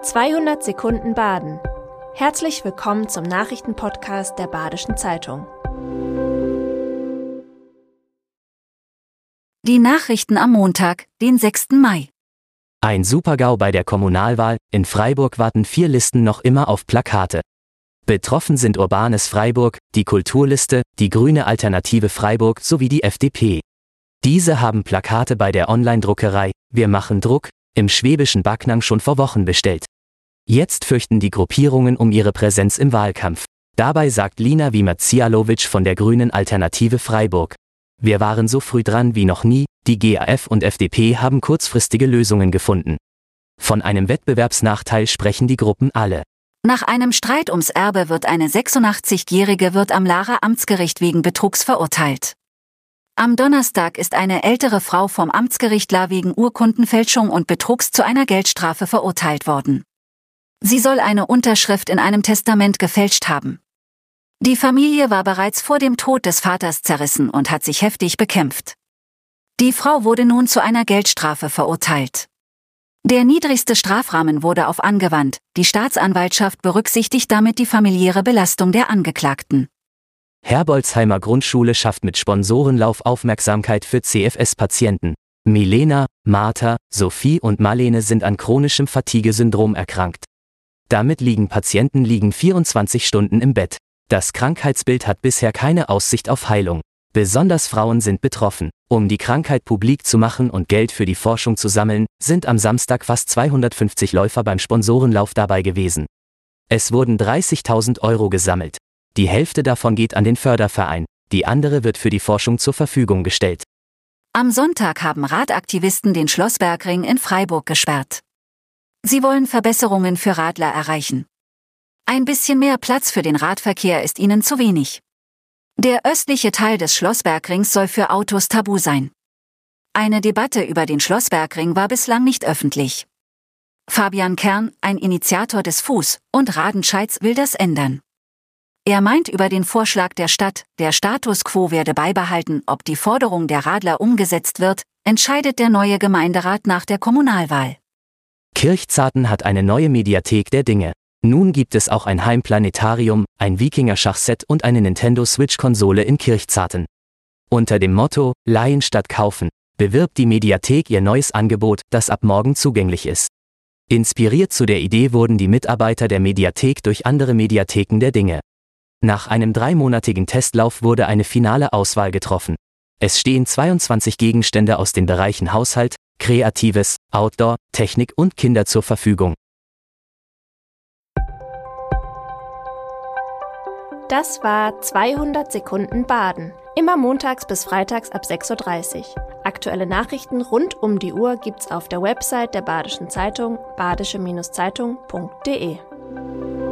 200 Sekunden Baden. Herzlich willkommen zum Nachrichtenpodcast der Badischen Zeitung. Die Nachrichten am Montag, den 6. Mai. Ein Super-GAU bei der Kommunalwahl. In Freiburg warten 4 Listen noch immer auf Plakate. Betroffen sind Urbanes Freiburg, die Kulturliste, die Grüne Alternative Freiburg sowie die FDP. Diese haben Plakate bei der Online-Druckerei Wir machen Druck im schwäbischen Backnang schon vor Wochen bestellt. Jetzt fürchten die Gruppierungen um ihre Präsenz im Wahlkampf. Dabei sagt Lina Wiemer-Cialowicz von der Grünen Alternative Freiburg: Wir waren so früh dran wie noch nie, die GAF und FDP haben kurzfristige Lösungen gefunden. Von einem Wettbewerbsnachteil sprechen die Gruppen alle. Nach einem Streit ums Erbe wird eine 86-Jährige am Laarer Amtsgericht wegen Betrugs verurteilt. Am Donnerstag ist eine ältere Frau vom Amtsgericht Lahr wegen Urkundenfälschung und Betrugs zu einer Geldstrafe verurteilt worden. Sie soll eine Unterschrift in einem Testament gefälscht haben. Die Familie war bereits vor dem Tod des Vaters zerrissen und hat sich heftig bekämpft. Die Frau wurde nun zu einer Geldstrafe verurteilt. Der niedrigste Strafrahmen wurde angewandt, die Staatsanwaltschaft berücksichtigt damit die familiäre Belastung der Angeklagten. Herbolzheimer Grundschule schafft mit Sponsorenlauf Aufmerksamkeit für CFS-Patienten. Milena, Martha, Sophie und Marlene sind an chronischem Fatigue-Syndrom erkrankt. Damit liegen Patienten 24 Stunden im Bett. Das Krankheitsbild hat bisher keine Aussicht auf Heilung. Besonders Frauen sind betroffen. Um die Krankheit publik zu machen und Geld für die Forschung zu sammeln, sind am Samstag fast 250 Läufer beim Sponsorenlauf dabei gewesen. Es wurden 30.000 € gesammelt. Die Hälfte davon geht an den Förderverein, die andere wird für die Forschung zur Verfügung gestellt. Am Sonntag haben Radaktivisten den Schlossbergring in Freiburg gesperrt. Sie wollen Verbesserungen für Radler erreichen. Ein bisschen mehr Platz für den Radverkehr ist ihnen zu wenig. Der östliche Teil des Schlossbergrings soll für Autos tabu sein. Eine Debatte über den Schlossbergring war bislang nicht öffentlich. Fabian Kern, ein Initiator des Fuß- und Radenscheids, will das ändern. Er meint über den Vorschlag der Stadt, der Status quo werde beibehalten. Ob die Forderung der Radler umgesetzt wird, entscheidet der neue Gemeinderat nach der Kommunalwahl. Kirchzarten hat eine neue Mediathek der Dinge. Nun gibt es auch ein Heimplanetarium, ein Wikinger-Schachset und eine Nintendo-Switch-Konsole in Kirchzarten. Unter dem Motto „Leihen statt kaufen“ bewirbt die Mediathek ihr neues Angebot, das ab morgen zugänglich ist. Inspiriert zu der Idee wurden die Mitarbeiter der Mediathek durch andere Mediatheken der Dinge. Nach einem 3-monatigen Testlauf wurde eine finale Auswahl getroffen. Es stehen 22 Gegenstände aus den Bereichen Haushalt, Kreatives, Outdoor, Technik und Kinder zur Verfügung. Das war 200 Sekunden Baden. Immer montags bis freitags ab 6:30 Uhr. Aktuelle Nachrichten rund um die Uhr gibt's auf der Website der Badischen Zeitung, badische-zeitung.de.